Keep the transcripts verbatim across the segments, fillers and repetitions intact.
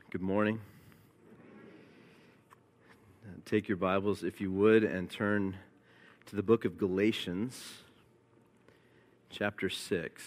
Good morning. Take your Bibles, if you would, and turn to the book of Galatians, chapter six.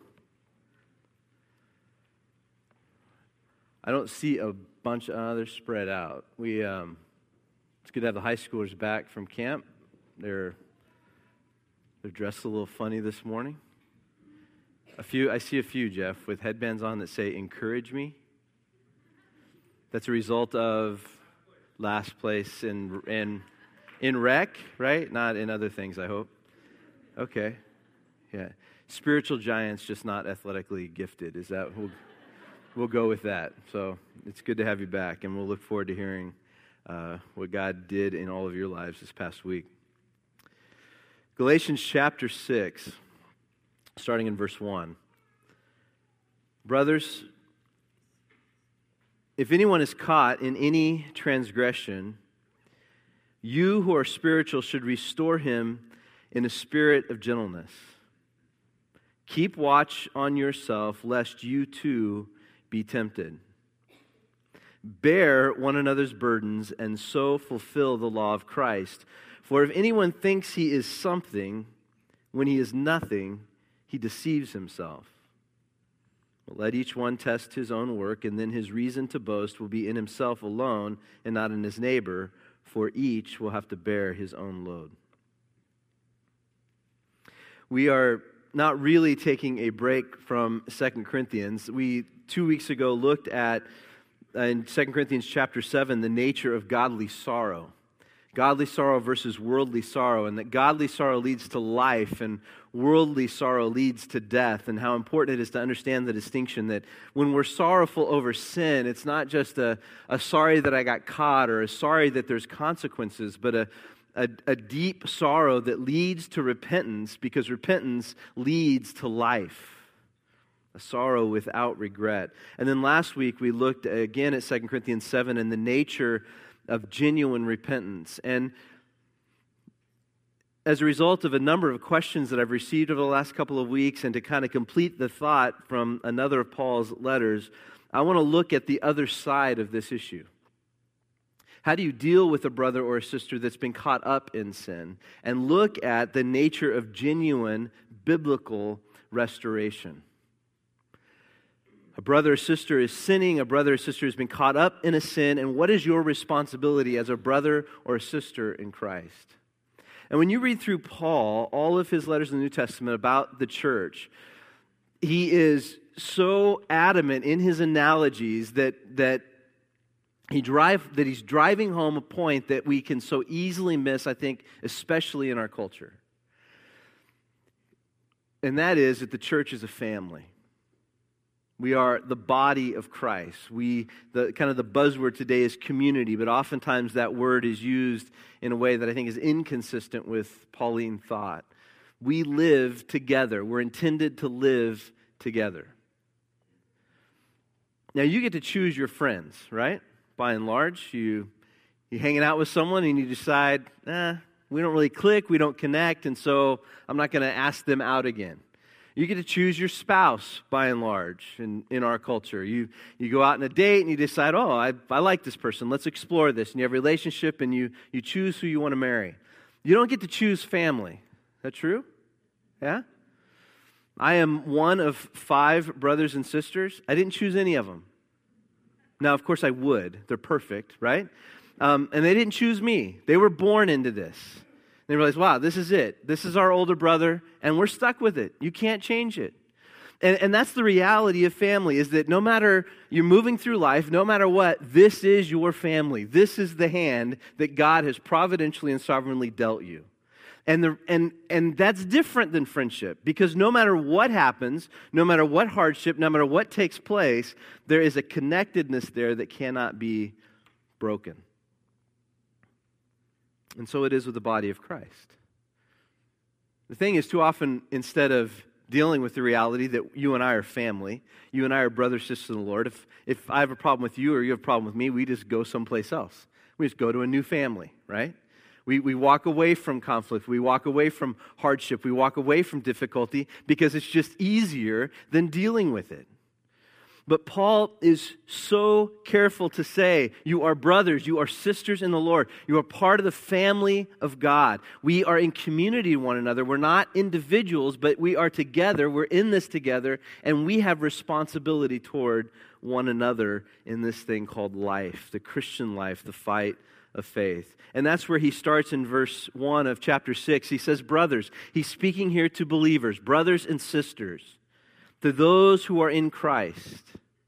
I don't see a bunch of others spread out. We, um, it's good to have the high schoolers back from camp. They're they're dressed a little funny this morning. A few, I see a few, Jeff, with headbands on that say "Encourage me." That's a result of last place in in in rec, right? Not in other things, I hope. Okay, yeah. Spiritual giants, just not athletically gifted. Is that we'll we'll go with that. So it's good to have you back, and we'll look forward to hearing uh, what God did in all of your lives this past week. Galatians chapter six, starting in verse one. Brothers, if anyone is caught in any transgression, you who are spiritual should restore him in a spirit of gentleness. Keep watch on yourself, lest you too be tempted. Bear one another's burdens, and so fulfill the law of Christ. For if anyone thinks he is something, when he is nothing, he deceives himself. Let each one test his own work, and then his reason to boast will be in himself alone and not in his neighbor, for each will have to bear his own load. We are not really taking a break from Second Corinthians. We, two weeks ago, looked at, uh, in Second Corinthians chapter seven, the nature of godly sorrow. Godly sorrow versus worldly sorrow, and that godly sorrow leads to life and worldly sorrow leads to death, and how important it is to understand the distinction that when we're sorrowful over sin, it's not just a, a sorry that I got caught or a sorry that there's consequences, but a, a, a deep sorrow that leads to repentance, because repentance leads to life. A sorrow without regret. And then last week we looked again at Second Corinthians seven and the nature of genuine repentance. And as a result of a number of questions that I've received over the last couple of weeks, and to kind of complete the thought from another of Paul's letters, I want to look at the other side of this issue. How do you deal with a brother or a sister that's been caught up in sin? And look at the nature of genuine biblical restoration. A brother or sister is sinning, a brother or sister has been caught up in a sin, and what is your responsibility as a brother or a sister in Christ? And when you read through Paul, all of his letters in the New Testament about the church, he is so adamant in his analogies that that he drive that he's driving home a point that we can so easily miss, I think, especially in our culture. And that is that the church is a family. We are the body of Christ. We, the kind of the buzzword today is community, but oftentimes that word is used in a way that I think is inconsistent with Pauline thought. We live together. We're intended to live together. Now, you get to choose your friends, right? By and large, you you hanging out with someone and you decide, eh, we don't really click, we don't connect, and so I'm not going to ask them out again. You get to choose your spouse, by and large, in, in our culture. You you go out on a date and you decide, oh, I, I like this person. Let's explore this. And you have a relationship and you, you choose who you want to marry. You don't get to choose family. Is that true? Yeah? I am one of five brothers and sisters. I didn't choose any of them. Now, of course, I would. They're perfect, right? Um, and they didn't choose me. They were born into this. They realize, wow, this is it. This is our older brother, and we're stuck with it. You can't change it. And, and that's the reality of family, is that no matter you're moving through life, no matter what, this is your family. This is the hand that God has providentially and sovereignly dealt you. And, the, and, and that's different than friendship, because no matter what happens, no matter what hardship, no matter what takes place, there is a connectedness there that cannot be broken. And so it is with the body of Christ. The thing is, too often, instead of dealing with the reality that you and I are family, you and I are brothers, sisters in the Lord, if, if I have a problem with you or you have a problem with me, we just go someplace else. We just go to a new family, right? We, we walk away from conflict. We walk away from hardship. We walk away from difficulty because it's just easier than dealing with it. But Paul is so careful to say, you are brothers, you are sisters in the Lord. You are part of the family of God. We are in community with one another. We're not individuals, but we are together. We're in this together, and we have responsibility toward one another in this thing called life, the Christian life, the fight of faith. And that's where he starts in verse one of chapter six. He says, brothers. He's speaking here to believers, brothers and sisters, to those who are in Christ.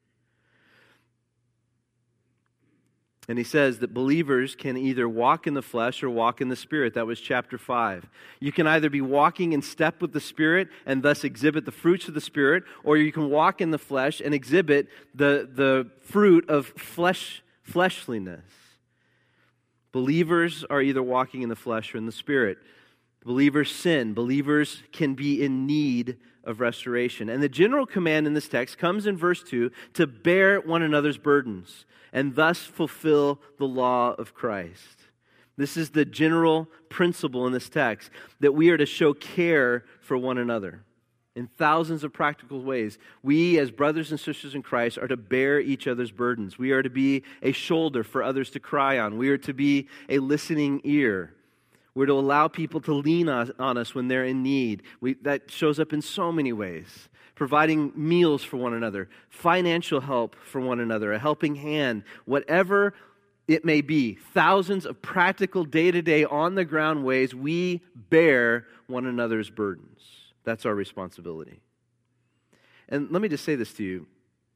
And he says that believers can either walk in the flesh or walk in the Spirit. That was chapter five. You can either be walking in step with the Spirit and thus exhibit the fruits of the Spirit, or you can walk in the flesh and exhibit the, the fruit of flesh fleshliness. Believers are either walking in the flesh or in the Spirit. Believers sin. Believers can be in need of restoration. And the general command in this text comes in verse two, to bear one another's burdens and thus fulfill the law of Christ. This is the general principle in this text, that we are to show care for one another in thousands of practical ways. We, as brothers and sisters in Christ, are to bear each other's burdens. We are to be a shoulder for others to cry on. We are to be a listening ear. We're to allow people to lean on, on us when they're in need. We, that shows up in so many ways. Providing meals for one another, financial help for one another, a helping hand, whatever it may be. Thousands of practical, day-to-day, on-the-ground ways we bear one another's burdens. That's our responsibility. And let me just say this to you.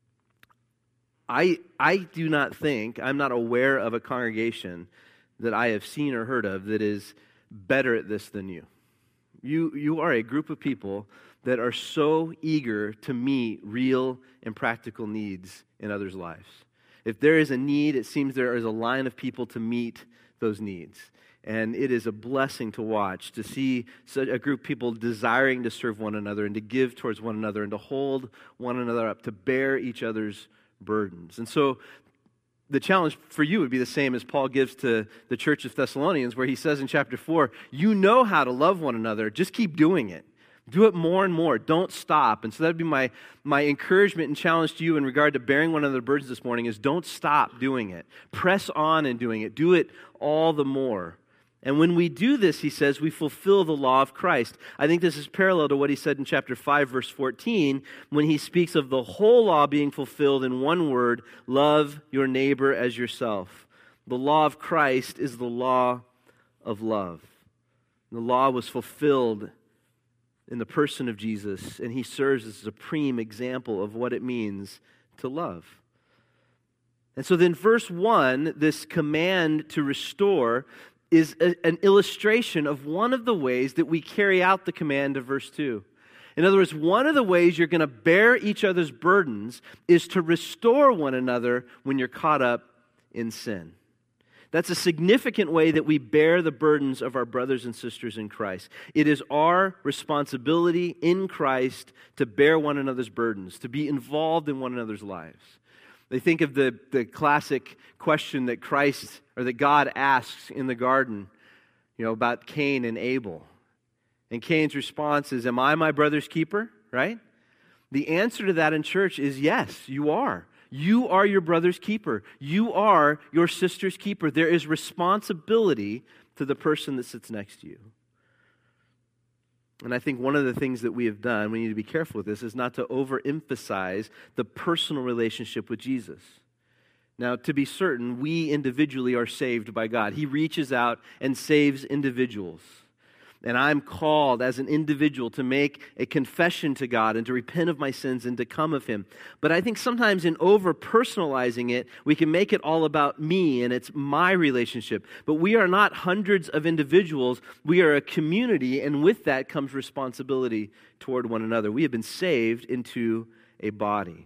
I, I do not think, I'm not aware of a congregation that I have seen or heard of that is better at this than you. You, you are a group of people that are so eager to meet real and practical needs in others' lives. If there is a need, it seems there is a line of people to meet those needs. And it is a blessing to watch, to see such a group of people desiring to serve one another and to give towards one another and to hold one another up, to bear each other's burdens. And so the challenge for you would be the same as Paul gives to the church of Thessalonians, where he says in chapter four, you know how to love one another, just keep doing it. Do it more and more. Don't stop. And so that would be my, my encouragement and challenge to you in regard to bearing one another's burdens this morning, is don't stop doing it. Press on in doing it. Do it all the more. And when we do this, he says, we fulfill the law of Christ. I think this is parallel to what he said in chapter five, verse fourteen, when he speaks of the whole law being fulfilled in one word, love your neighbor as yourself. The law of Christ is the law of love. The law was fulfilled in the person of Jesus, and he serves as a supreme example of what it means to love. And so then verse one, this command to restore, is a, an illustration of one of the ways that we carry out the command of verse two. In other words, one of the ways you're going to bear each other's burdens is to restore one another when you're caught up in sin. That's a significant way that we bear the burdens of our brothers and sisters in Christ. It is our responsibility in Christ to bear one another's burdens, to be involved in one another's lives. They think of the, the classic question that Christ or that God asks in the garden, you know, about Cain and Abel. And Cain's response is, am I my brother's keeper? Right? The answer to that in church is yes, you are. You are your brother's keeper. You are your sister's keeper. There is responsibility to the person that sits next to you. And I think one of the things that we have done, we need to be careful with this, is not to overemphasize the personal relationship with Jesus. Now, to be certain, we individually are saved by God. He reaches out and saves individuals. And I'm called as an individual to make a confession to God and to repent of my sins and to come of Him. But I think sometimes in over-personalizing it, we can make it all about me and it's my relationship. But we are not hundreds of individuals. We are a community, and with that comes responsibility toward one another. We have been saved into a body.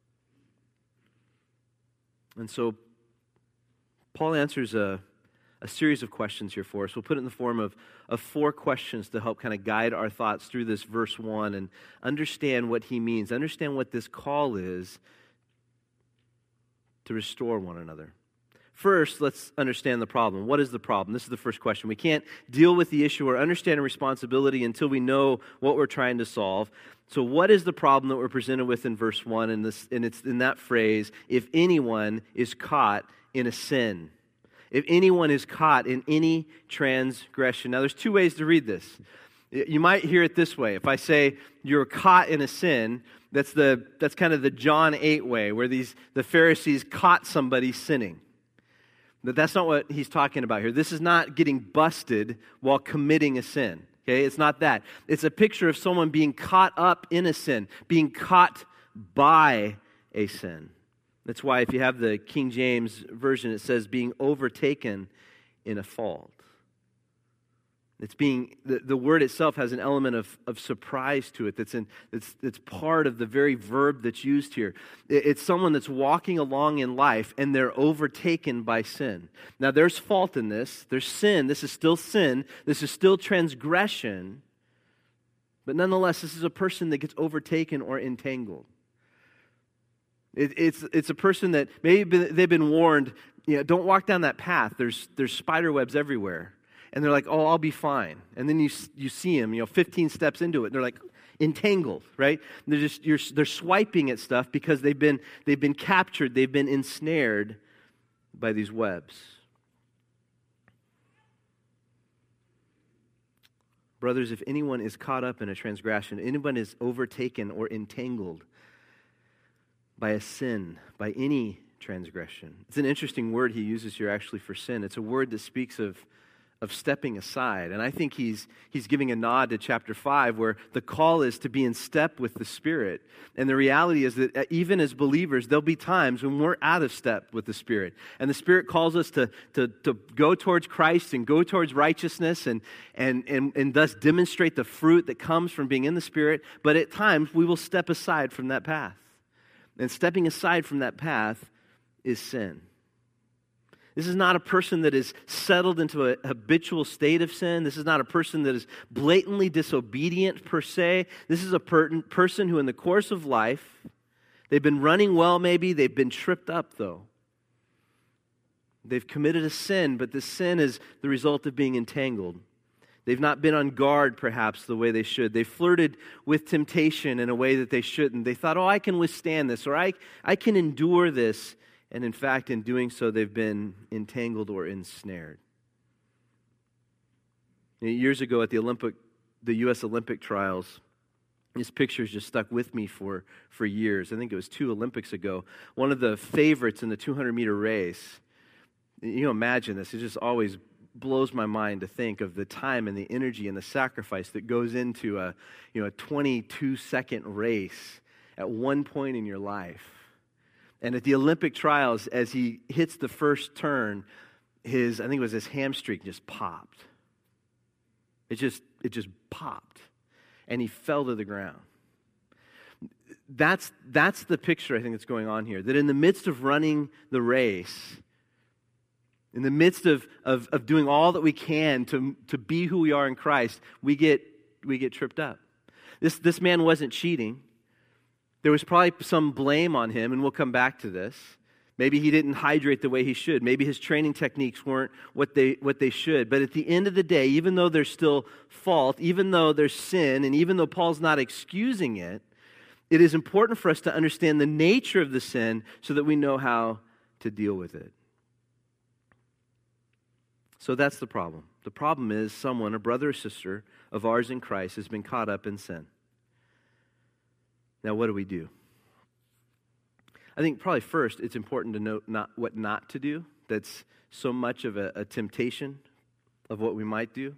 And so Paul answers a a series of questions here for us. We'll put it in the form of, of four questions to help kind of guide our thoughts through this verse one and understand what he means, understand what this call is to restore one another. First, let's understand the problem. What is the problem? This is the first question. We can't deal with the issue or understand a responsibility until we know what we're trying to solve. So what is the problem that we're presented with in verse one? And, this, and it's in that phrase, if anyone is caught in a sin. If anyone is caught in any transgression. Now, there's two ways to read this. You might hear it this way. If I say you're caught in a sin, that's the that's kind of the John eight way, where these the Pharisees caught somebody sinning. But that's not what he's talking about here. This is not getting busted while committing a sin. Okay, it's not that. It's a picture of someone being caught up in a sin, being caught by a sin. That's why if you have the King James Version, it says being overtaken in a fault. It's being, the, the word itself has an element of, of surprise to it that's, in, that's, that's part of the very verb that's used here. It, it's someone that's walking along in life and they're overtaken by sin. Now there's fault in this. There's sin. This is still sin. This is still transgression. But nonetheless, this is a person that gets overtaken or entangled. It, it's, it's a person that maybe they've been warned, you know, don't walk down that path. There's, there's spider webs everywhere. And they're like, oh, I'll be fine. And then you you see them, you know, fifteen steps into it. And they're like entangled, right? And they're just you're, they're swiping at stuff because they've been they've been captured, they've been ensnared by these webs. Brothers, if anyone is caught up in a transgression, anyone is overtaken or entangled by a sin, by any transgression. It's an interesting word he uses here actually for sin. It's a word that speaks of of stepping aside. And I think he's he's giving a nod to chapter five where the call is to be in step with the Spirit. And the reality is that even as believers, there'll be times when we're out of step with the Spirit. And the Spirit calls us to, to, to go towards Christ and go towards righteousness and, and, and, and thus demonstrate the fruit that comes from being in the Spirit. But at times, we will step aside from that path. And stepping aside from that path is sin. This is not a person that is settled into a habitual state of sin. This is not a person that is blatantly disobedient per se. This is a per- person who in the course of life, they've been running well maybe, they've been tripped up though. They've committed a sin, but the sin is the result of being entangled. They've not been on guard perhaps the way they should. They flirted with temptation in a way that they shouldn't. They thought, oh, I can withstand this, or I, I can endure this. And in fact, in doing so, they've been entangled or ensnared. Years ago at the Olympic, the U S Olympic trials, this picture's just stuck with me for, for years. I think it was two Olympics ago. One of the favorites in the two hundred meter race, you know, imagine this, it just always blows my mind to think of the time and the energy and the sacrifice that goes into a, you know, a twenty-two second race at one point in your life. And at the Olympic trials, as he hits the first turn, his, I think it was his hamstring just popped. It just, it just popped. And he fell to the ground. That's, that's the picture I think that's going on here. That in the midst of running the race, in the midst of, of, of doing all that we can to, to be who we are in Christ, we get, we get tripped up. This, this man wasn't cheating. There was probably some blame on him, and we'll come back to this. Maybe he didn't hydrate the way he should. Maybe his training techniques weren't what they what they should. But at the end of the day, even though there's still fault, even though there's sin, and even though Paul's not excusing it, it is important for us to understand the nature of the sin so that we know how to deal with it. So that's the problem. The problem is someone, a brother or sister of ours in Christ, has been caught up in sin. Now, what do we do? I think probably first it's important to know not what not to do. That's so much of a, a temptation of what we might do.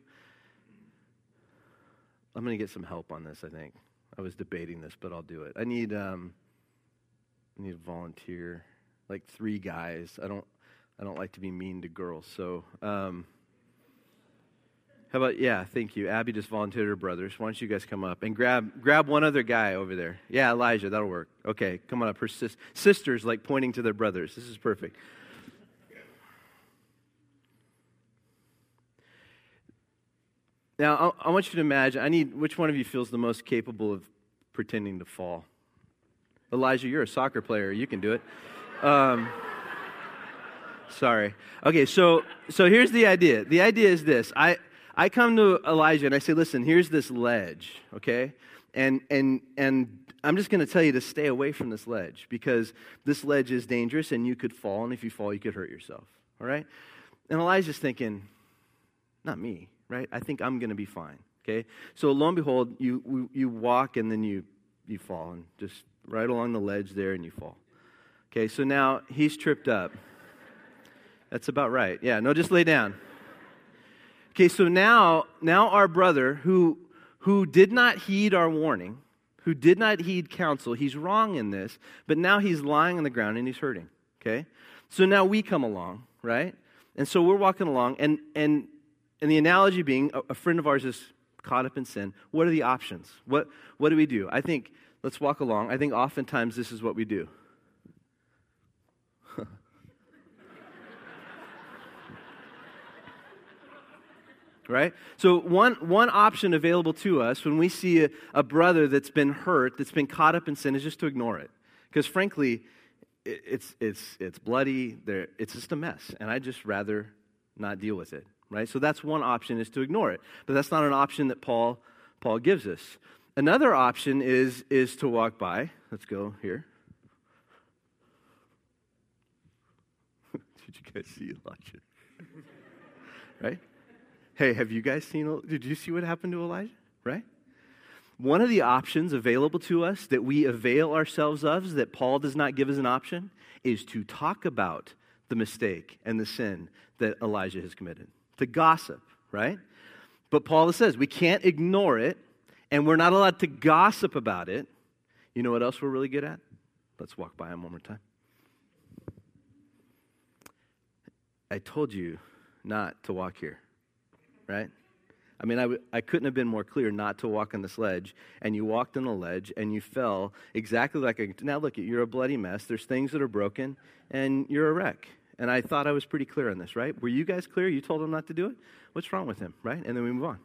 I'm going to get some help on this, I think. I was debating this, but I'll do it. I need um, I need a volunteer, like three guys. I don't I don't like to be mean to girls, so um, how about, yeah, thank you. Abby just volunteered her brothers. Why don't you guys come up and grab grab one other guy over there. Yeah, Elijah, that'll work. Okay, come on up. Her sis- sisters like pointing to their brothers. This is perfect. Now, I, I want you to imagine, I need, which one of you feels the most capable of pretending to fall? Elijah, you're a soccer player. You can do it. Um, Sorry. Okay, so so here's the idea. The idea is this. I I come to Elijah and I say, listen, here's this ledge, okay? And and and I'm just going to tell you to stay away from this ledge because this ledge is dangerous and you could fall, and if you fall, you could hurt yourself, all right? And Elijah's thinking, not me, right? I think I'm going to be fine, okay? So lo and behold, you you walk and then you you fall, and just right along the ledge there, and you fall. Okay, so now he's tripped up. That's about right. Yeah, no, just lay down. Okay, so now, now our brother, who, who did not heed our warning, who did not heed counsel, he's wrong in this, but now he's lying on the ground and he's hurting, okay? So now we come along, right? And so we're walking along, and and, and the analogy being, a, a friend of ours is caught up in sin. What are the options? What, what do we do? I think, let's walk along. I think oftentimes this is what we do. Right? So one one option available to us when we see a, a brother that's been hurt, that's been caught up in sin, is just to ignore it. Because frankly, it, it's it's it's bloody. There, it's just a mess, and I'd just rather not deal with it. Right? So that's one option, is to ignore it. But that's not an option that Paul Paul gives us. Another option is is to walk by. Let's go here. Did you guys see Elijah? Right? Hey, have you guys seen, did you see what happened to Elijah? Right? One of the options available to us that we avail ourselves of, that Paul does not give as an option, is to talk about the mistake and the sin that Elijah has committed. To gossip, right? But Paul says we can't ignore it, and we're not allowed to gossip about it. You know what else we're really good at? Let's walk by him one more time. I told you not to walk here. Right? I mean, I, w- I couldn't have been more clear not to walk on this ledge, and you walked on the ledge, and you fell exactly like a... Now look, you're a bloody mess. There's things that are broken, and you're a wreck. And I thought I was pretty clear on this, right? Were you guys clear? You told him not to do it? What's wrong with him, right? And then we move on.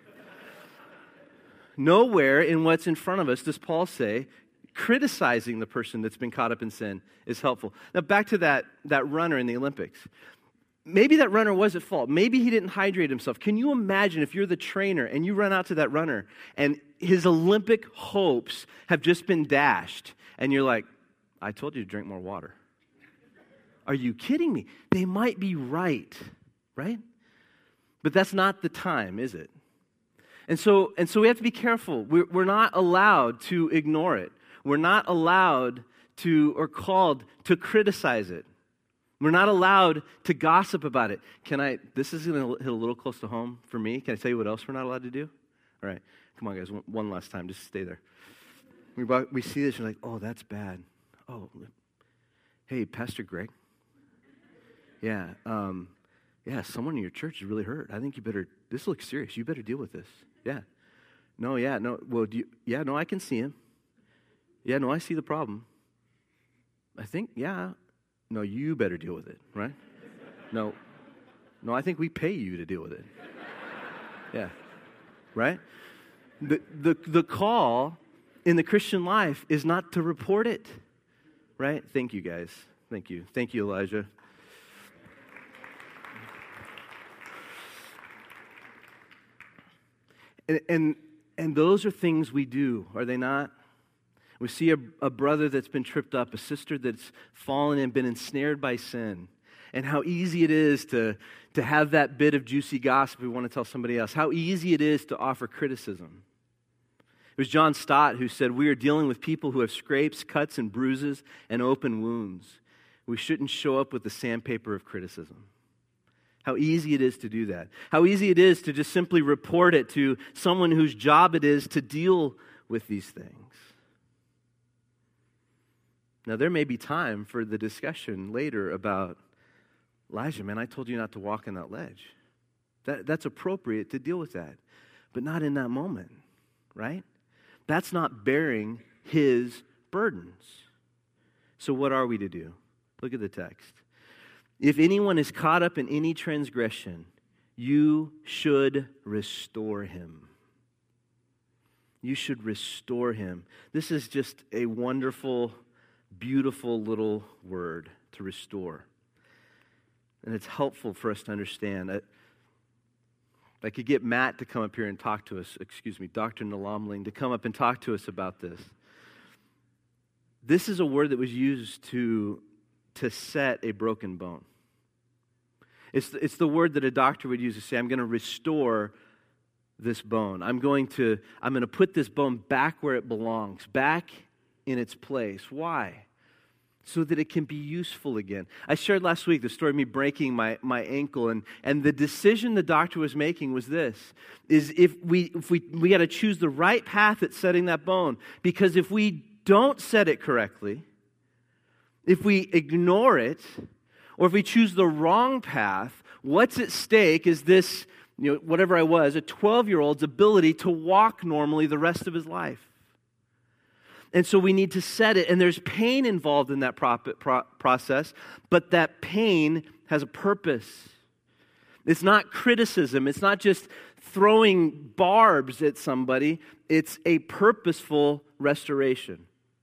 Nowhere in what's in front of us does Paul say criticizing the person that's been caught up in sin is helpful. Now, back to that, that runner in the Olympics. Maybe that runner was at fault. Maybe he didn't hydrate himself. Can you imagine if you're the trainer and you run out to that runner and his Olympic hopes have just been dashed, and you're like, I told you to drink more water. Are you kidding me? They might be right, right? But that's not the time, is it? And so, and so we have to be careful. We're, we're not allowed to ignore it. We're not allowed to, or called to criticize it. We're not allowed to gossip about it. Can I, this is going to hit a little close to home for me. Can I tell you what else we're not allowed to do? All right. Come on, guys. One, one last time. Just stay there. We, we see this, you're like, oh, that's bad. Oh, hey, Pastor Greg. Yeah, um, yeah, someone in your church is really hurt. I think you better, this looks serious. You better deal with this. Yeah. No, yeah, no, well, do you, yeah, no, I can see him. Yeah, no, I see the problem. I think, yeah. No, you better deal with it, right? No, no, I think we pay you to deal with it. Yeah, right? The, the, the call in the Christian life is not to report it, right? Thank you, guys. Thank you. Thank you, Elijah. And, and, and those are things we do, are they not? We see a, a brother that's been tripped up, a sister that's fallen and been ensnared by sin, and how easy it is to, to have that bit of juicy gossip we want to tell somebody else, how easy it is to offer criticism. It was John Stott who said, we are dealing with people who have scrapes, cuts, and bruises, and open wounds. We shouldn't show up with the sandpaper of criticism. How easy it is to do that. How easy it is to just simply report it to someone whose job it is to deal with these things. Now, there may be time for the discussion later about, Elijah, man, I told you not to walk on that ledge. That, that's appropriate to deal with that, but not in that moment, right? That's not bearing his burdens. So what are we to do? Look at the text. If anyone is caught up in any transgression, you should restore him. You should restore him. This is just a wonderful, beautiful little word, to restore. and it's helpful for us to understand. I, I could get Matt to come up here and talk to us, excuse me, Doctor Nalamling, to come up and talk to us about this. This is a word that was used to, to set a broken bone. It's the, it's the word that a doctor would use to say, I'm going to restore this bone. I'm going to, I'm going to put this bone back where it belongs, back in its place. Why? So that it can be useful again. I shared last week the story of me breaking my, my ankle, and, and the decision the doctor was making was this, is if we if we we got to choose the right path at setting that bone, because if we don't set it correctly, if we ignore it, or if we choose the wrong path, what's at stake is this, you know, whatever I was, a twelve-year-old's ability to walk normally the rest of his life. And so we need to set it, and there's pain involved in that pro- pro- process, but that pain has a purpose. It's not criticism. It's not just throwing barbs at somebody. It's a purposeful restoration.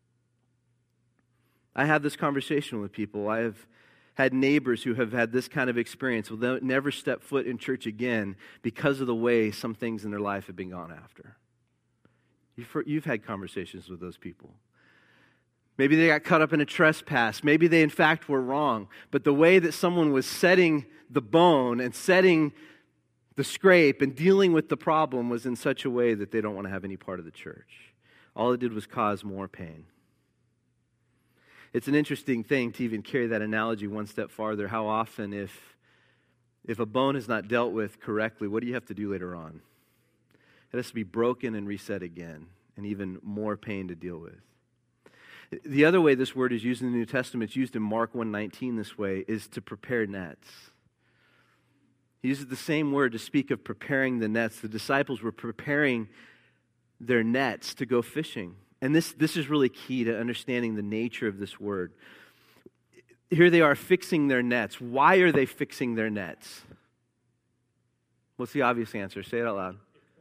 I have this conversation with people. I have had neighbors who have had this kind of experience. They'll never step foot in church again because of the way some things in their life have been gone after. You've, you've had conversations with those people. Maybe they got caught up in a trespass. Maybe they, in fact, were wrong. But the way that someone was setting the bone and setting the scrape and dealing with the problem was in such a way that they don't want to have any part of the church. All it did was cause more pain. It's an interesting thing to even carry that analogy one step farther. How often, if, if a bone is not dealt with correctly, what do you have to do later on? It has to be broken and reset again, and even more pain to deal with. The other way this word is used in the New Testament, it's used in Mark one nineteen this way, is to prepare nets. He uses the same word to speak of preparing the nets. The disciples were preparing their nets to go fishing. And this, this is really key to understanding the nature of this word. Here they are fixing their nets. Why are they fixing their nets? What's the obvious answer? Say it out loud.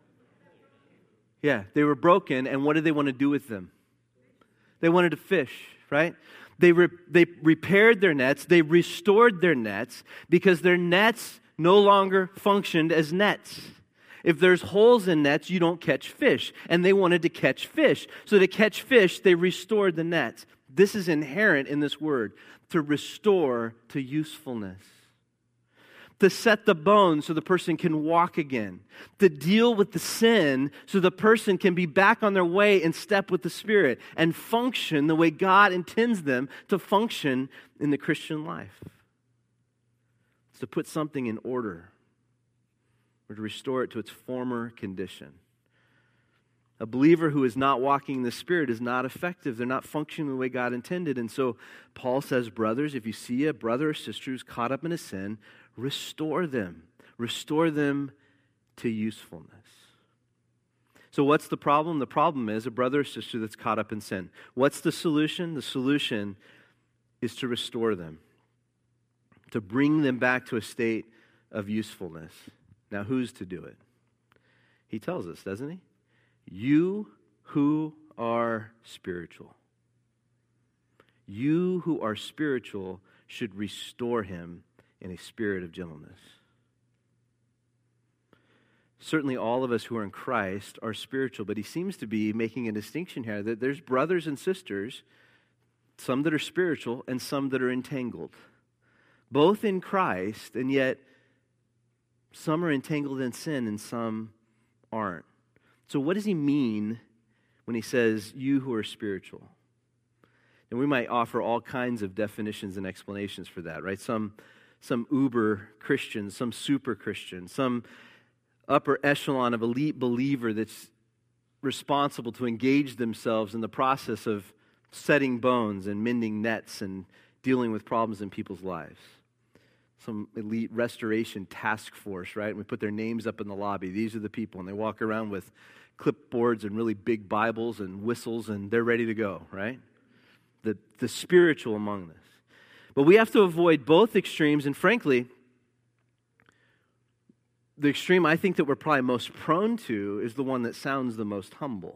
Yeah, they were broken, and what did they want to do with them? They wanted to fish, right? They re- they repaired their nets, they restored their nets, because their nets no longer functioned as nets. If there's holes in nets, you don't catch fish, and they wanted to catch fish. So to catch fish, they restored the nets. This is inherent in this word, to restore to usefulness. To set the bone so the person can walk again. To deal with the sin so the person can be back on their way in step with the Spirit and function the way God intends them to function in the Christian life. It's to put something in order or to restore it to its former condition. A believer who is not walking in the Spirit is not effective. They're not functioning the way God intended. And so Paul says, brothers, if you see a brother or sister who's caught up in a sin, restore them. Restore them to usefulness. So what's the problem? The problem is a brother or sister that's caught up in sin. What's the solution? The solution is to restore them, to bring them back to a state of usefulness. Now, who's to do it? He tells us, doesn't he? You who are spiritual. You who are spiritual should restore him in a spirit of gentleness. Certainly all of us who are in Christ are spiritual, but he seems to be making a distinction here that there's brothers and sisters, some that are spiritual and some that are entangled. Both in Christ, and yet some are entangled in sin and some aren't. So what does he mean when he says, you who are spiritual? And we might offer all kinds of definitions and explanations for that, right? Some some uber Christian, some super Christian, some upper echelon of elite believer that's responsible to engage themselves in the process of setting bones and mending nets and dealing with problems in people's lives. Some elite restoration task force, right? And we put their names up in the lobby. These are the people, and they walk around with clipboards and really big Bibles and whistles, and they're ready to go, right? The, the spiritual among us. But we have to avoid both extremes, and frankly, the extreme I think that we're probably most prone to is the one that sounds the most humble.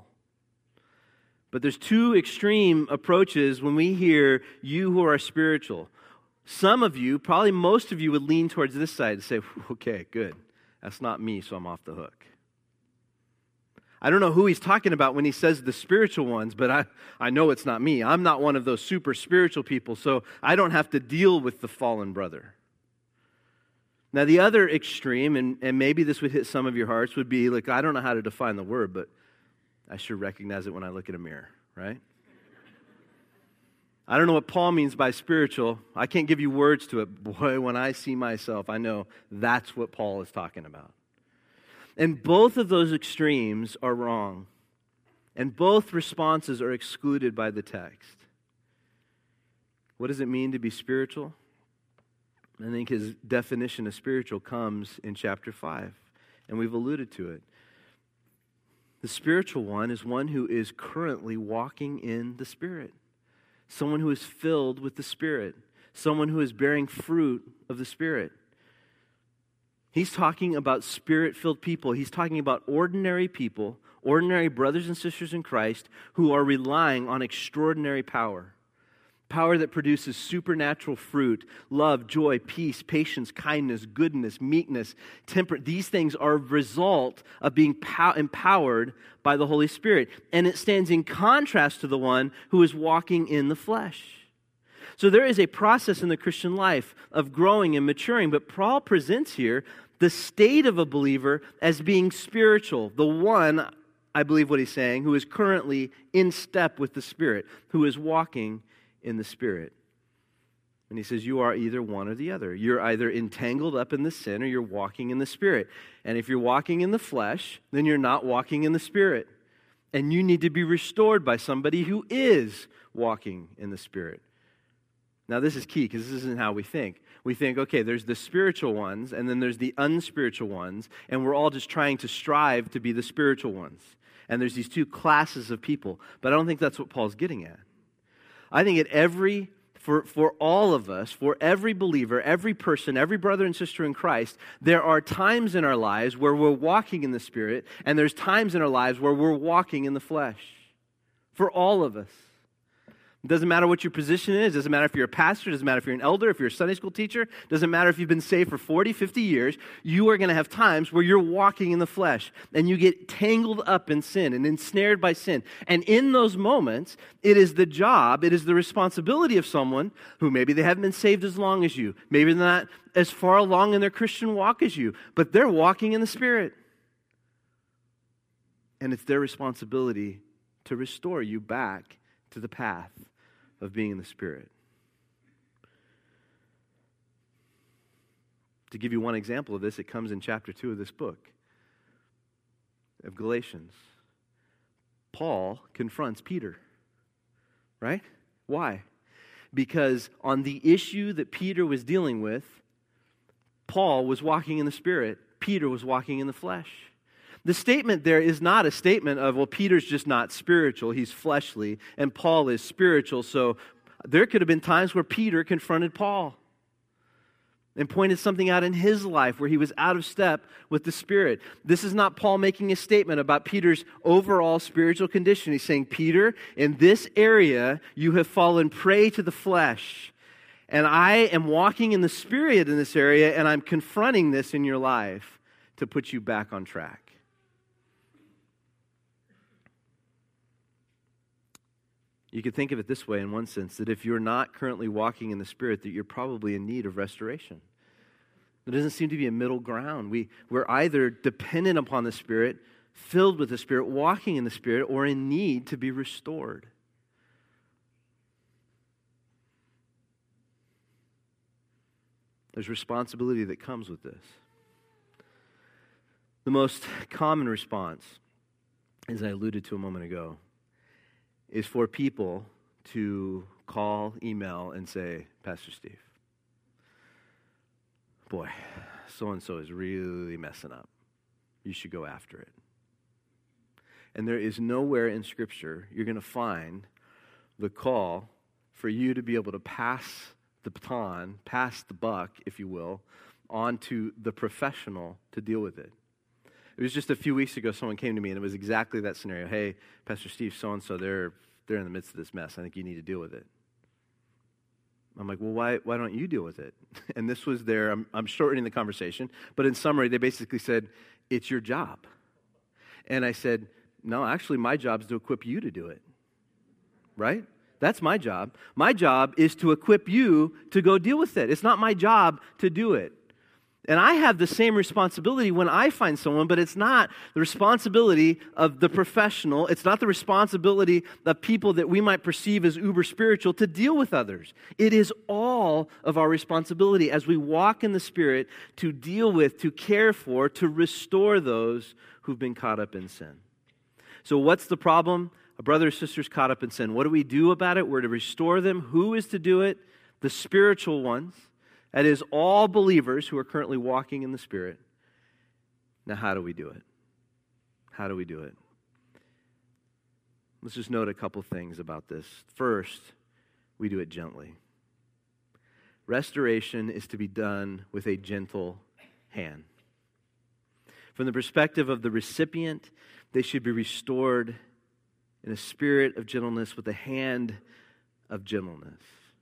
But there's two extreme approaches when we hear you who are spiritual. Some of you, probably most of you, would lean towards this side and say, okay, good. That's not me, so I'm off the hook. I don't know who he's talking about when he says the spiritual ones, but I, I know it's not me. I'm not one of those super spiritual people, so I don't have to deal with the fallen brother. Now, the other extreme, and, and maybe this would hit some of your hearts, would be like, I don't know how to define the word, but I sure recognize it when I look in a mirror, right? I don't know what Paul means by spiritual. I can't give you words to it. Boy, when I see myself, I know that's what Paul is talking about. And both of those extremes are wrong. And both responses are excluded by the text. What does it mean to be spiritual? I think his definition of spiritual comes in chapter five, and we've alluded to it. The spiritual one is one who is currently walking in the Spirit, someone who is filled with the Spirit, someone who is bearing fruit of the Spirit. He's talking about Spirit-filled people. He's talking about ordinary people, ordinary brothers and sisters in Christ who are relying on extraordinary power. Power that produces supernatural fruit, love, joy, peace, patience, kindness, goodness, meekness, temperance. These things are a result of being pow- empowered by the Holy Spirit. And it stands in contrast to the one who is walking in the flesh. So there is a process in the Christian life of growing and maturing, but Paul presents here the state of a believer as being spiritual, the one, I believe what he's saying, who is currently in step with the Spirit, who is walking in the Spirit. And he says, you are either one or the other. You're either entangled up in the sin or you're walking in the Spirit. And if you're walking in the flesh, then you're not walking in the Spirit. And you need to be restored by somebody who is walking in the Spirit. Now, this is key because this isn't how we think. We think, okay, there's the spiritual ones and then there's the unspiritual ones, and we're all just trying to strive to be the spiritual ones. And there's these two classes of people. But I don't think that's what Paul's getting at. I think at every, for, for all of us, for every believer, every person, every brother and sister in Christ, there are times in our lives where we're walking in the Spirit, and there's times in our lives where we're walking in the flesh. For all of us. It doesn't matter what your position is. It doesn't matter if you're a pastor. It doesn't matter if you're an elder, if you're a Sunday school teacher. It doesn't matter if you've been saved for forty, fifty years. You are going to have times where you're walking in the flesh and you get tangled up in sin and ensnared by sin. And in those moments, it is the job, it is the responsibility of someone who maybe they haven't been saved as long as you. Maybe they're not as far along in their Christian walk as you, but they're walking in the Spirit. And it's their responsibility to restore you back to the path of being in the Spirit. To give you one example of this, it comes in chapter two of this book of Galatians. Paul confronts Peter, right? Why? Because on the issue that Peter was dealing with, Paul was walking in the Spirit, Peter was walking in the flesh. The statement there is not a statement of, well, Peter's just not spiritual, he's fleshly, and Paul is spiritual. So there could have been times where Peter confronted Paul and pointed something out in his life where he was out of step with the Spirit. This is not Paul making a statement about Peter's overall spiritual condition. He's saying, Peter, in this area, you have fallen prey to the flesh. And I am walking in the Spirit in this area, and I'm confronting this in your life to put you back on track. You could think of it this way in one sense, that if you're not currently walking in the Spirit, that you're probably in need of restoration. There doesn't seem to be a middle ground. We, we're either dependent upon the Spirit, filled with the Spirit, walking in the Spirit, or in need to be restored. There's responsibility that comes with this. The most common response, as I alluded to a moment ago, is for people to call, email, and say, Pastor Steve, boy, so-and-so is really messing up. You should go after it. And there is nowhere in Scripture you're going to find the call for you to be able to pass the baton, pass the buck, if you will, on to the professional to deal with it. It was just a few weeks ago someone came to me and it was exactly that scenario. Hey, Pastor Steve, so-and-so, they're, they're in the midst of this mess. I think you need to deal with it. I'm like, well, why why don't you deal with it? And this was their, I'm, I'm shortening the conversation, but in summary, they basically said, it's your job. And I said, no, actually, my job is to equip you to do it, right? That's my job. My job is to equip you to go deal with it. It's not my job to do it. And I have the same responsibility when I find someone, but it's not the responsibility of the professional. It's not the responsibility of people that we might perceive as uber spiritual to deal with others. It is all of our responsibility as we walk in the Spirit to deal with, to care for, to restore those who've been caught up in sin. So what's the problem? A brother or sister's caught up in sin. What do we do about it? We're to restore them. Who is to do it? The spiritual ones. That is, all believers who are currently walking in the Spirit. Now, how do we do it? How do we do it? Let's just note a couple things about this. First, we do it gently. Restoration is to be done with a gentle hand. From the perspective of the recipient, they should be restored in a spirit of gentleness with a hand of gentleness.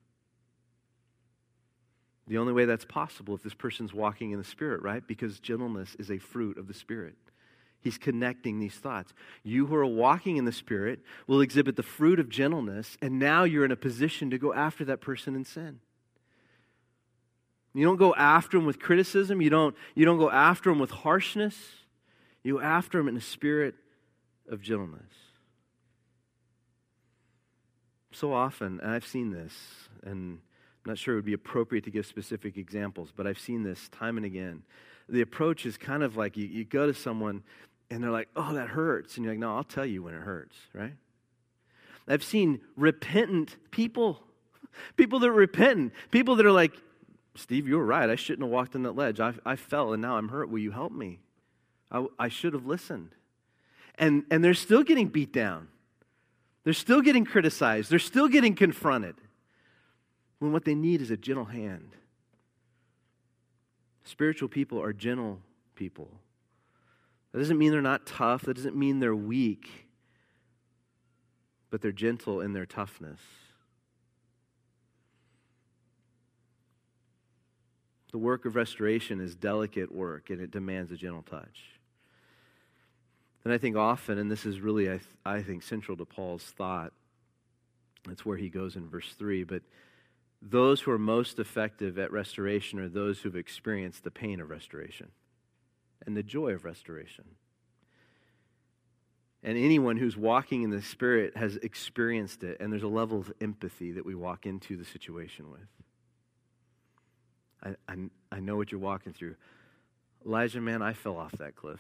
The only way that's possible if this person's walking in the Spirit, right? Because gentleness is a fruit of the Spirit. He's connecting these thoughts. You who are walking in the Spirit will exhibit the fruit of gentleness, and now you're in a position to go after that person in sin. You don't go after them with criticism. You don't, you don't go after them with harshness. You go after them in a spirit of gentleness. So often, and I've seen this, and I'm not sure it would be appropriate to give specific examples, but I've seen this time and again. The approach is kind of like you, you go to someone and they're like, oh, that hurts. And you're like, no, I'll tell you when it hurts, right? I've seen repentant people, people that are repentant, people that are like, Steve, you were right. I shouldn't have walked on that ledge. I, I fell and now I'm hurt. Will you help me? I, I should have listened. And, and they're still getting beat down. They're still getting criticized. They're still getting confronted. When what they need is a gentle hand. Spiritual people are gentle people. That doesn't mean they're not tough. That doesn't mean they're weak. But they're gentle in their toughness. The work of restoration is delicate work, and it demands a gentle touch. And I think often, and this is really, I, th- I think, central to Paul's thought, that's where he goes in verse three, but those who are most effective at restoration are those who've experienced the pain of restoration and the joy of restoration. And anyone who's walking in the Spirit has experienced it, and there's a level of empathy that we walk into the situation with. I, I, I know what you're walking through. Elijah, man, I fell off that cliff.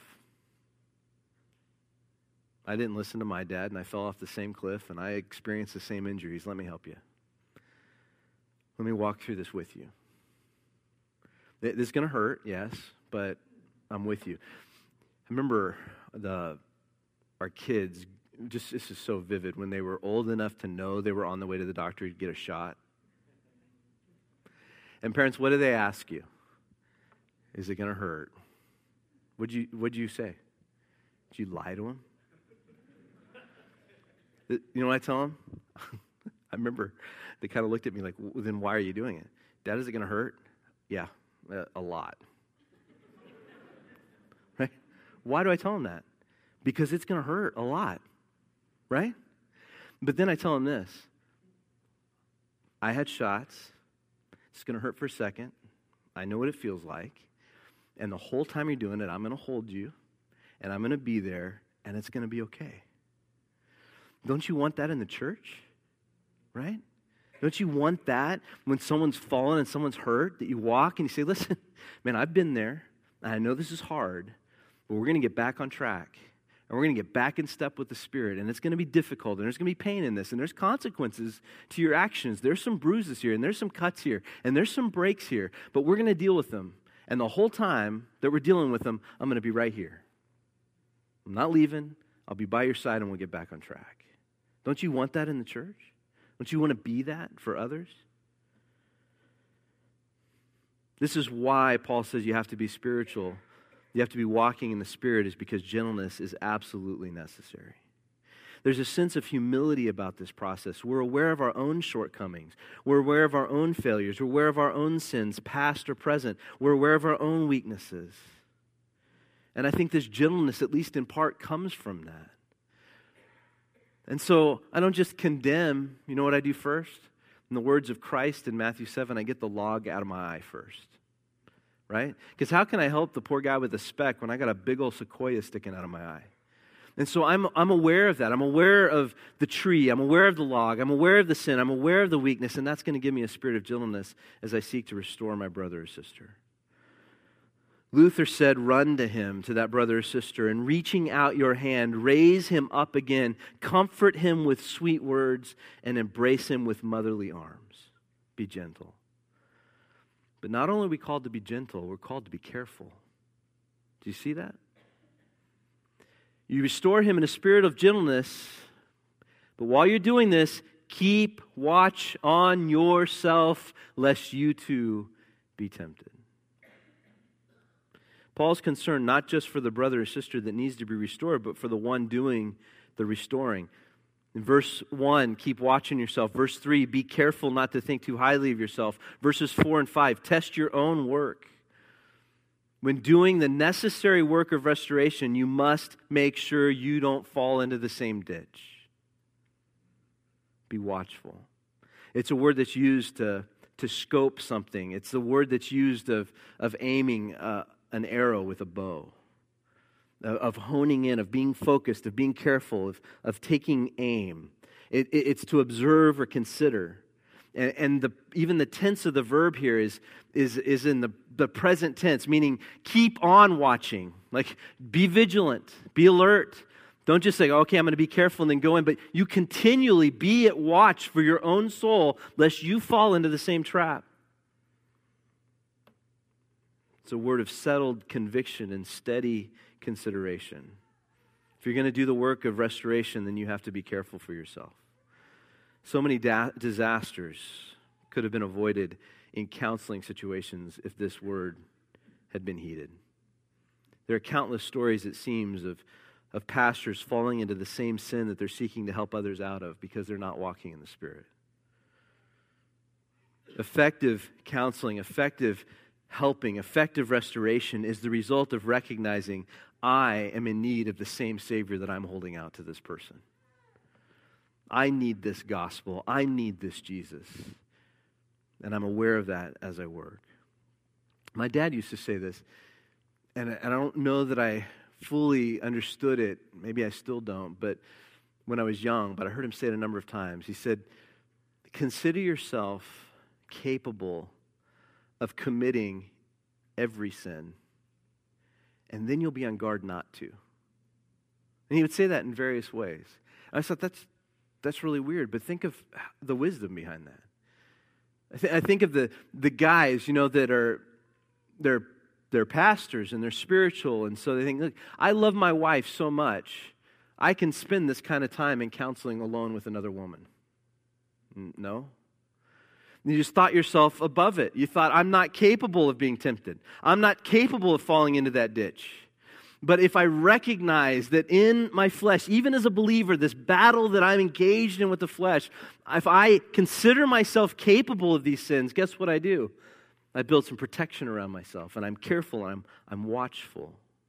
I didn't listen to my dad, and I fell off the same cliff, and I experienced the same injuries. Let me help you. Let me walk through this with you. This is going to hurt, yes, but I'm with you. I remember the our kids, just this is so vivid, when they were old enough to know they were on the way to the doctor to get a shot. And parents, what do they ask you? Is it going to hurt? What'd you, what'd you say? Did you lie to them? You know what I tell them? I remember they kind of looked at me like, well, then why are you doing it? Dad, is it going to hurt? Yeah, a, a lot. Right? Why do I tell them that? Because it's going to hurt a lot. Right? But then I tell them this. I had shots. It's going to hurt for a second. I know what it feels like. And the whole time you're doing it, I'm going to hold you. And I'm going to be there. And it's going to be okay. Don't you want that in the church? Right? Don't you want that when someone's fallen and someone's hurt, that you walk and you say, listen, man, I've been there, and I know this is hard, but we're going to get back on track, and we're going to get back in step with the Spirit, and it's going to be difficult, and there's going to be pain in this, and there's consequences to your actions. There's some bruises here, and there's some cuts here, and there's some breaks here, but we're going to deal with them. And the whole time that we're dealing with them, I'm going to be right here. I'm not leaving. I'll be by your side, and we'll get back on track. Don't you want that in the church? Don't you want to be that for others? This is why Paul says you have to be spiritual. You have to be walking in the Spirit, is because gentleness is absolutely necessary. There's a sense of humility about this process. We're aware of our own shortcomings. We're aware of our own failures. We're aware of our own sins, past or present. We're aware of our own weaknesses. And I think this gentleness, at least in part, comes from that. And so I don't just condemn. You know what I do first? In the words of Christ in Matthew seven, I get the log out of my eye first. Right? Because how can I help the poor guy with a speck when I got a big old sequoia sticking out of my eye? And so I'm I'm aware of that. I'm aware of the tree. I'm aware of the log. I'm aware of the sin. I'm aware of the weakness. And that's going to give me a spirit of gentleness as I seek to restore my brother or sister. Luther said, run to him, to that brother or sister, and reaching out your hand, raise him up again, comfort him with sweet words, and embrace him with motherly arms. Be gentle. But not only are we called to be gentle, we're called to be careful. Do you see that? You restore him in a spirit of gentleness, but while you're doing this, keep watch on yourself, lest you too be tempted. Paul's concerned not just for the brother or sister that needs to be restored, but for the one doing the restoring. In verse one, keep watching yourself. Verse three, be careful not to think too highly of yourself. Verses four and five, test your own work. When doing the necessary work of restoration, you must make sure you don't fall into the same ditch. Be watchful. It's a word that's used to, to scope something. It's the word that's used of, of aiming uh, an arrow with a bow. Of honing in, of being focused, of being careful, of, of taking aim. It, it, it's to observe or consider. And, and the, even the tense of the verb here is, is, is in the, the present tense, meaning keep on watching. Like, be vigilant, be alert. Don't just say, okay, I'm going to be careful and then go in, but you continually be at watch for your own soul, lest you fall into the same trap. It's a word of settled conviction and steady consideration. If you're going to do the work of restoration, then you have to be careful for yourself. So many da- disasters could have been avoided in counseling situations if this word had been heeded. There are countless stories, it seems, of, of pastors falling into the same sin that they're seeking to help others out of because they're not walking in the Spirit. Effective counseling, effective helping, effective restoration is the result of recognizing I am in need of the same Savior that I'm holding out to this person. I need this gospel. I need this Jesus. And I'm aware of that as I work. My dad used to say this, and I don't know that I fully understood it. Maybe I still don't, but when I was young, but I heard him say it a number of times. He said, consider yourself capable of committing every sin, and then you'll be on guard not to. And he would say that in various ways. I thought, that's that's really weird, but think of the wisdom behind that. I, th- I think of the, the guys, you know, that are, they're, they're pastors and they're spiritual, and so they think, look, I love my wife so much, I can spend this kind of time in counseling alone with another woman. No? You just thought yourself above it. You thought, I'm not capable of being tempted. I'm not capable of falling into that ditch. But if I recognize that in my flesh, even as a believer, this battle that I'm engaged in with the flesh, if I consider myself capable of these sins, guess what I do? I build some protection around myself, and I'm careful, and I'm, I'm watchful.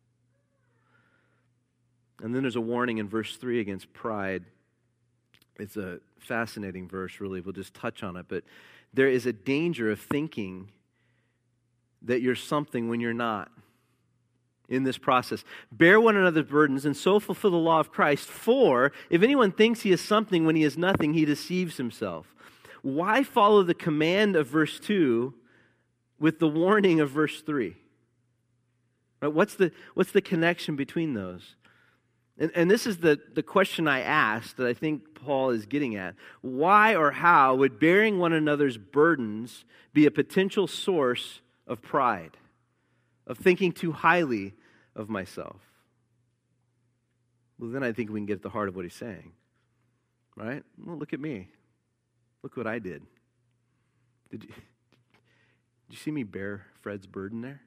And then there's a warning in verse three against pride. It's a fascinating verse, really. We'll just touch on it, but there is a danger of thinking that you're something when you're not in this process. Bear one another's burdens and so fulfill the law of Christ. For if anyone thinks he is something when he is nothing, he deceives himself. Why follow the command of verse two with the warning of verse three? Right? What's the, what's the connection between those? And, and this is the, the question I asked that I think Paul is getting at. Why or how would bearing one another's burdens be a potential source of pride, of thinking too highly of myself? Well, then I think we can get at the heart of what he's saying. Right? Well, look at me. Look what I did. Did you, did you see me bear Fred's burden there?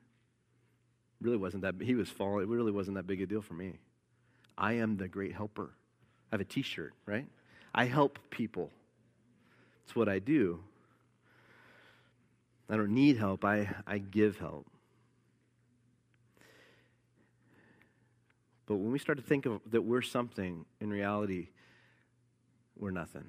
It really wasn't that, he was falling. It really wasn't that big a deal for me. I am the great helper. I have a t-shirt, right? I help people. It's what I do. I don't need help. I, I give help. But when we start to think of that we're something, in reality, we're nothing.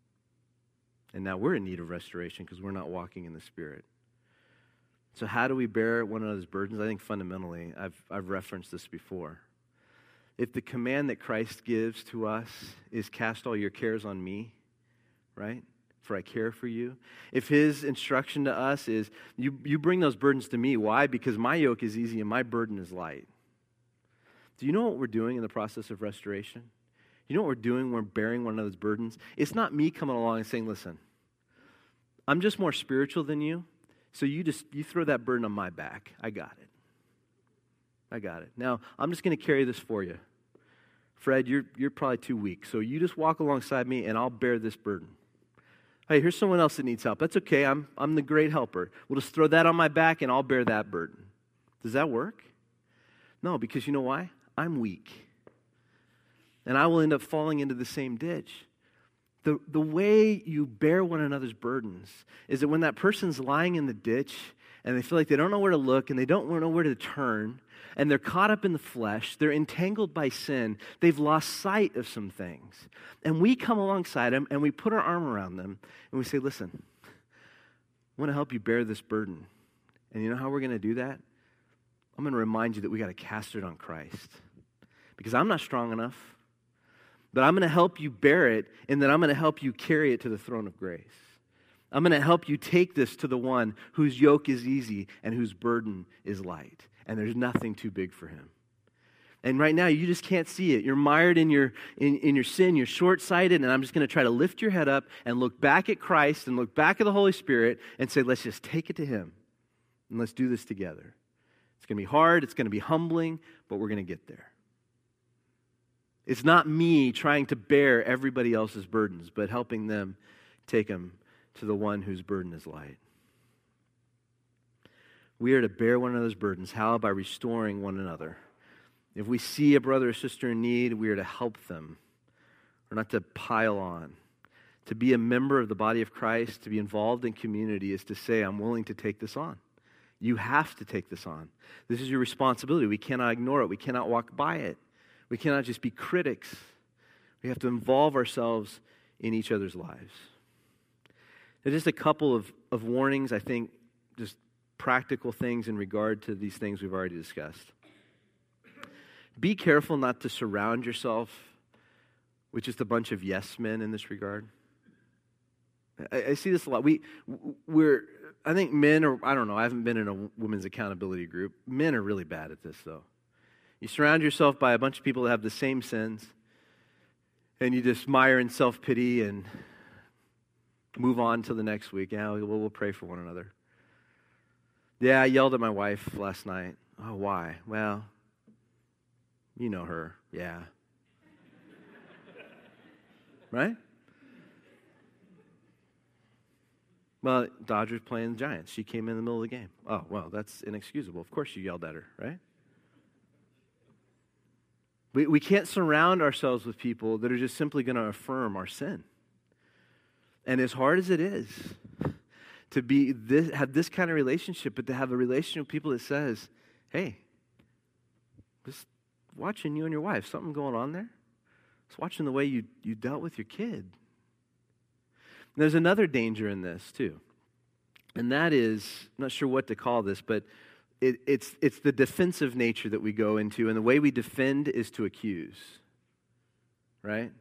And now we're in need of restoration because we're not walking in the Spirit. So how do we bear one another's burdens? I think fundamentally, I've, I've referenced this before. If the command that Christ gives to us is cast all your cares on me, right? For I care for you. If his instruction to us is, you, you bring those burdens to me. Why? Because my yoke is easy and my burden is light. Do you know what we're doing in the process of restoration? You know what we're doing when we're bearing one another's burdens? It's not me coming along and saying, listen, I'm just more spiritual than you, so you just you throw that burden on my back. I got it. I got it. Now, I'm just going to carry this for you. Fred, you're you're probably too weak, so you just walk alongside me and I'll bear this burden. Hey, here's someone else that needs help. That's okay. I'm I'm the great helper. We'll just throw that on my back and I'll bear that burden. Does that work? No, because you know why? I'm weak. And I will end up falling into the same ditch. The, the way you bear one another's burdens is that when that person's lying in the ditch and they feel like they don't know where to look and they don't know where to turn and they're caught up in the flesh, they're entangled by sin, they've lost sight of some things. And we come alongside them and we put our arm around them and we say, listen, I want to help you bear this burden. And you know how we're going to do that? I'm going to remind you that we got to cast it on Christ. Because I'm not strong enough. But I'm going to help you bear it, and then I'm going to help you carry it to the throne of grace. I'm going to help you take this to the one whose yoke is easy and whose burden is light. And there's nothing too big for him. And right now, you just can't see it. You're mired in your, in, in your sin. You're short-sighted, and I'm just going to try to lift your head up and look back at Christ and look back at the Holy Spirit and say, let's just take it to him, and let's do this together. It's going to be hard. It's going to be humbling, but we're going to get there. It's not me trying to bear everybody else's burdens, but helping them take them to the one whose burden is light. We are to bear one another's burdens. How? By restoring one another. If we see a brother or sister in need, we are to help them. We're not to pile on. To be a member of the body of Christ, to be involved in community, is to say, I'm willing to take this on. You have to take this on. This is your responsibility. We cannot ignore it. We cannot walk by it. We cannot just be critics. We have to involve ourselves in each other's lives. There's just a couple of, of warnings, I think, just practical things in regard to these things we've already discussed. Be careful not to surround yourself with just a bunch of yes men in this regard. I, I see this a lot. We, we're, I think men are, I don't know, I haven't been in a women's accountability group. Men are really bad at this, though. You surround yourself by a bunch of people that have the same sins, and you just mire in self-pity and move on to the next week. Yeah, we'll, we'll pray for one another. Yeah, I yelled at my wife last night. Oh, why? Well, you know her. Yeah. Right? Well, Dodgers playing the Giants. She came in the middle of the game. Oh, well, that's inexcusable. Of course you yelled at her, right? We we can't surround ourselves with people that are just simply going to affirm our sin. And as hard as it is to be this, have this kind of relationship, but to have a relationship with people that says, hey, just watching you and your wife, something going on there? It's watching the way you, you dealt with your kid. And there's another danger in this too. And that is, I'm not sure what to call this, but It, it's it's the defensive nature that we go into, and the way we defend is to accuse, right?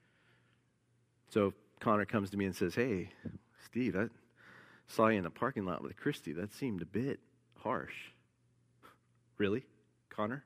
So Connor comes to me and says, hey, Steve, I saw you in the parking lot with Christy. That seemed a bit harsh. Really, Connor?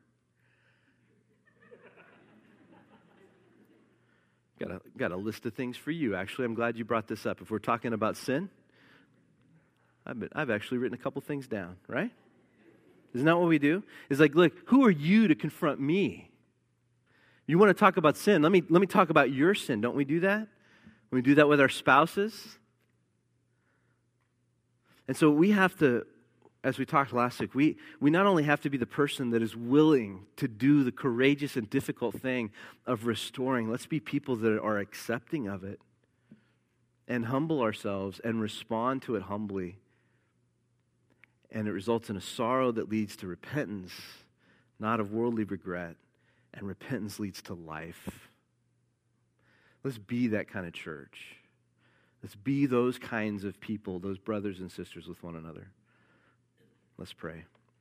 Got a, got a list of things for you, actually. I'm glad you brought this up. If we're talking about sin, I've, been, I've actually written a couple things down, right? Isn't that what we do? It's like, look, who are you to confront me? You want to talk about sin? Let me let me talk about your sin. Don't we do that? We do that with our spouses. And so we have to, as we talked last week, we, we not only have to be the person that is willing to do the courageous and difficult thing of restoring, let's be people that are accepting of it and humble ourselves and respond to it humbly. And it results in a sorrow that leads to repentance, not of worldly regret, and repentance leads to life. Let's be that kind of church. Let's be those kinds of people, those brothers and sisters with one another. Let's pray.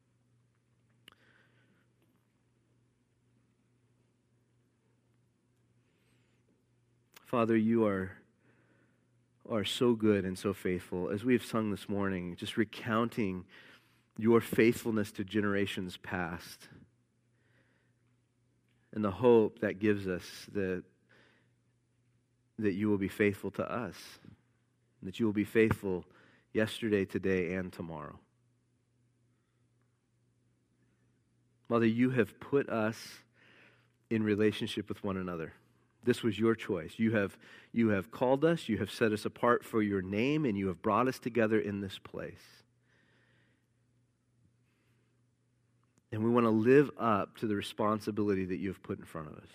Father, you are, are so good and so faithful. As we have sung this morning, just recounting your faithfulness to generations past and the hope that gives us that, that you will be faithful to us, that you will be faithful yesterday, today, and tomorrow. Father, you have put us in relationship with one another. This was your choice. You have, you have called us, you have set us apart for your name, and you have brought us together in this place. And we want to live up to the responsibility that you have put in front of us.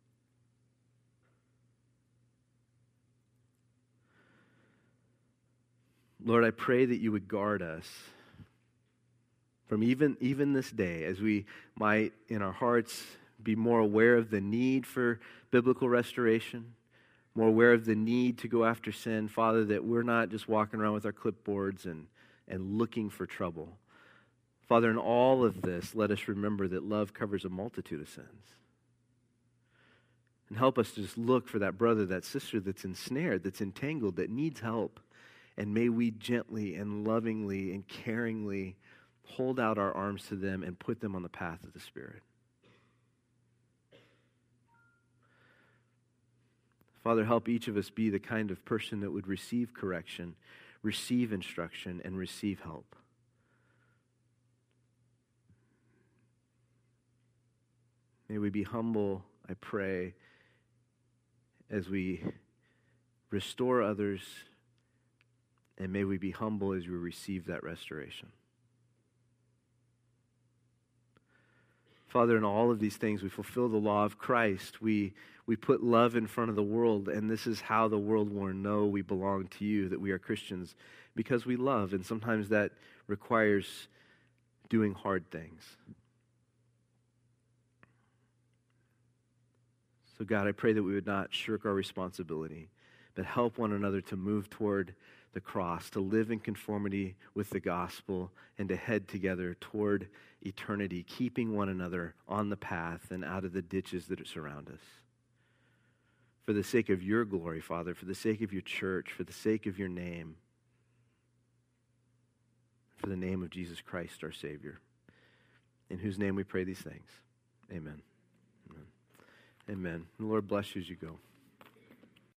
Lord, I pray that you would guard us from even, even this day, as we might in our hearts be more aware of the need for biblical restoration, more aware of the need to go after sin. Father, that we're not just walking around with our clipboards and, and looking for trouble. Father, in all of this, let us remember that love covers a multitude of sins. And help us to just look for that brother, that sister that's ensnared, that's entangled, that needs help. And may we gently and lovingly and caringly hold out our arms to them and put them on the path of the Spirit. Father, help each of us be the kind of person that would receive correction, receive instruction, and receive help. May we be humble, I pray, as we restore others, and may we be humble as we receive that restoration. Father, in all of these things, we fulfill the law of Christ. We, we put love in front of the world, and this is how the world will know we belong to you, that we are Christians, because we love, and sometimes that requires doing hard things. So God, I pray that we would not shirk our responsibility, but help one another to move toward the cross, to live in conformity with the gospel, and to head together toward eternity, keeping one another on the path and out of the ditches that surround us. For the sake of your glory, Father, for the sake of your church, for the sake of your name, for the name of Jesus Christ, our Savior, in whose name we pray these things. Amen. Amen. Amen. The Lord bless you as you go.